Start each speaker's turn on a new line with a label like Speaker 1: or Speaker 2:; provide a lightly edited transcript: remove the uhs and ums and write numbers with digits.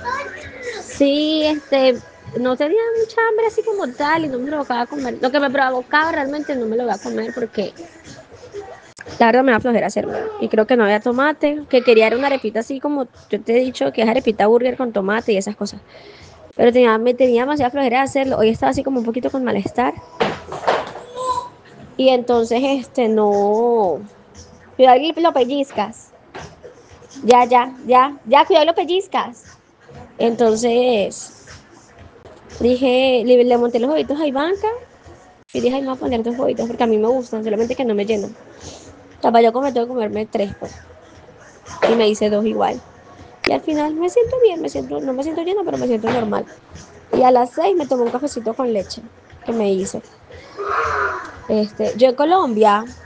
Speaker 1: Sí, no tenía mucha hambre así como tal y no me provocaba comer. Lo que me provocaba realmente no me lo voy a comer porque la verdad me da flojera hacerlo. Y creo que no había tomate, que quería era una arepita así como yo te he dicho, que es arepita burger con tomate y esas cosas. Pero me tenía demasiada flojera de hacerlo. Hoy estaba así como un poquito con malestar. Y entonces, no. Cuidado y lo pellizcas. Ya, cuidado y lo pellizcas. Entonces, le monté los huevitos a Ivanka y dije, ay, me voy a poner dos huevitos porque a mí me gustan, solamente que no me llenan. O sea, para yo comer, tengo que comerme tres, pues. Y me hice dos igual. Y al final me siento bien, no me siento llena, pero me siento normal. Y a las 6 me tomé un cafecito con leche que me hice. Yo en Colombia